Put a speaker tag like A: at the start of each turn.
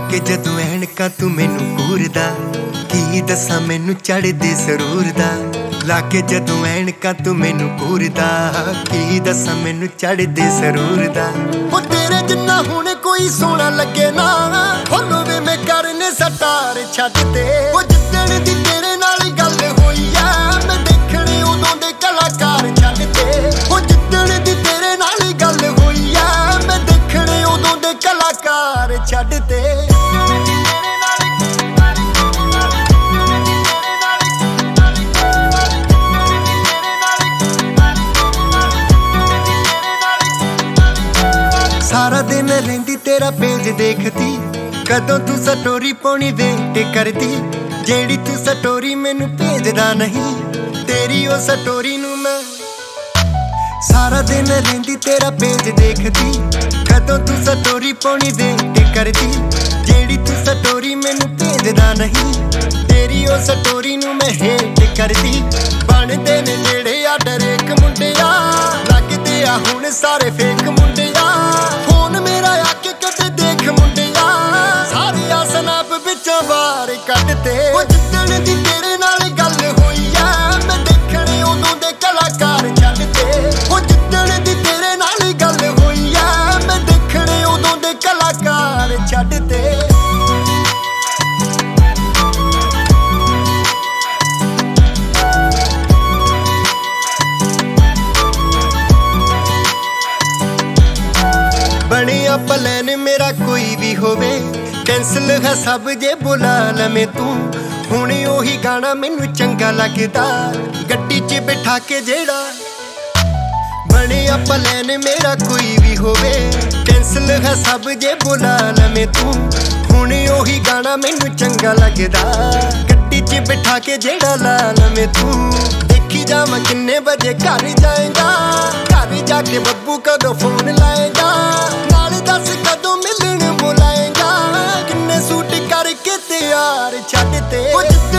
A: ਕੇ ਜਦੋਂ ਐਨਕਾਂ ਤੂੰ ਮੈਨੂੰ ਘੂਰਦਾ, ਕੀ ਦੱਸਾਂ ਮੈਨੂੰ ਚੜ੍ਹਦੇ ਸਰੂਰ ਦਾ। ਲਾ ਕੇ ਜਦੋਂ ਐਨਕਾਂ ਤੂੰ ਮੈਨੂੰ ਘੂਰਦਾ, ਕੀ ਦੱਸਾਂ ਮੈਨੂੰ ਚੜ੍ਹਦੇ ਸਰੂਰ ਦਾ। ਉਹ ਤੇਰੇ ਜਿੰਨਾ ਹੁਣ ਕੋਈ ਸੋਹਣਾ ਲੱਗੇ ਨਾ, ਹੋਵੇ ਮੈਂ ਕਰਨੇ ਸਟਾਰ ਛੱਡ ਤੇ। ਉਹ ਜਿੱਦਣ ਦੀ ਤੇਰੇ ਨਾਲ ਗੱਲ ਹੋਈ ਆ, ਮੈਂ ਦੇਖਣੇ ਉਦੋਂ ਦੇ ਕਲਾਕਾਰ ਛੱਡ ਤੇ। ਉਹ ਜਿੱਦਣ ਦੀ ਤੇਰੇ ਨਾਲ ਗੱਲ ਹੋਈ ਆ, ਮੈਂ ਦੇਖਣੇ ਉਦੋਂ ਦੇ ਕਲਾਕਾਰ ਛੱਡ ਤੇ। ਸਾਰਾ ਦਿਨ ਰਹਿੰਦੀ ਤੇਰਾ ਪੇਜ ਦੇਖਦੀ, ਕਦੋਂ ਤੂੰ ਸਟੋਰੀ ਪਾਉਣੀ ਵੇਟ ਕਰਦੀ। ਜਿਹੜੀ ਤੂੰ ਸਟੋਰੀ ਮੈਨੂੰ ਭੇਜਦਾ ਨਹੀਂ, ਤੇਰੀ ਉਹ ਸਟੋਰੀ ਨੂੰ ਮੈਂ ਸਾਰਾ ਦਿਨ ਰਹਿੰਦੀ ਤੇਰਾ ਪੇਜ ਦੇਖਦੀ, ਕਦੋਂ ਤੂੰ ਸਟੋਰੀ ਪਾਉਣੀ ਵੇਟ ਕਰਦੀ। ਜਿਹੜੀ ਤੂੰ ਸਟੋਰੀ ਮੈਨੂੰ ਭੇਜਦਾ ਨਹੀਂ, ਤੇਰੀ ਉਹ ਸਟੋਰੀ ਨੂੰ ਮੈਂ ਹੇਟ ਕਰਦੀ। ਬਣਦੇ ਨੇ ਜਿਹੜੇ ਆ ਡਰੇਕ ਮੁੰਡਿਆ, ਲੱਗਦੇ ਆ ਹੁਣ ਸਾਰੇ ਫੇਕ ਮੁੰਡਿਆ। ਫੋਨ ਮੇਰਾ ਆ ਕੇ ਕਦੇ ਦੇਖ ਮੁੰਡਿਆ, ਸਾਰੇ ਆ ਸਨੈਪ ਵਿੱਚੋਂ ਬਾਹਰ ਕੱਢ ਤੇ। ਉਹ ਜਿੱਦਣ ਦੀ ਤੇਰੇ ਨਾਲ ਗੱਲ ਹੋਈ ਆ, ਮੈਂ ਦੇਖਣੇ ਉਦੋਂ ਦੇ ਕਲਾਕਾਰ ਛੱਡ ਤੇ। ਉਹ ਜਿੱਦਣ ਦੀ ਤੇਰੇ ਨਾਲ ਗੱਲ ਹੋਈ ਆ, ਮੈਂ ਦੇਖਣੇ ਉਦੋਂ ਦੇ ਕਲਾਕਾਰ ਛੱਡ ਤੇ। ਬਣਿਆ ਪਲਾਨ ਮੇਰਾ ਕੋਈ ਵੀ ਹੋਵੇ, ਕੈਂਸਲ ਹੈ ਸਭ ਜੇ ਬੁਲਾ ਲਵੇਂ ਤੂੰ। ਹੁਣ ਉਹੀ ਗਾਣਾ ਮੈਨੂੰ ਚੰਗਾ ਲੱਗਦਾ, ਗੱਡੀ 'ਚ ਬਿਠਾ ਕੇ ਜਿਹੜਾ। ਬਣਿਆ ਪਲਾਨ ਮੇਰਾ ਕੋਈ ਵੀ ਹੋਵੇ, ਕੈਂਸਲ ਹੈ ਸਭ ਜੇ ਬੁਲਾ ਲਵੇਂ ਤੂੰ। ਹੁਣ ਉਹੀ ਗਾਣਾ ਮੈਨੂੰ ਚੰਗਾ ਲੱਗਦਾ, ਗੱਡੀ 'ਚ ਬਿਠਾ ਕੇ ਜਿਹੜਾ ਲਾ ਲਵੇਂ ਤੂੰ। ਦੇਖੀ ਜਾਵਾਂ ਕਿੰਨੇ ਵਜੇ ਘਰ ਜਾਏਗਾ, ਘਰ ਜਾ ਕੇ ਬੱਬੂ ਕਦੋਂ ਫੋਨ ਲਾਏਗਾ। ਨਾਲ ਦੱਸ ਕਦੋਂ ਮਿਲਣ ਬੁਲਾਏਗਾ, ਕਿੰਨੇ ਸੂਟ ਕਰਕੇ ਤਿਆਰ ਛੱਡ ਤੇ।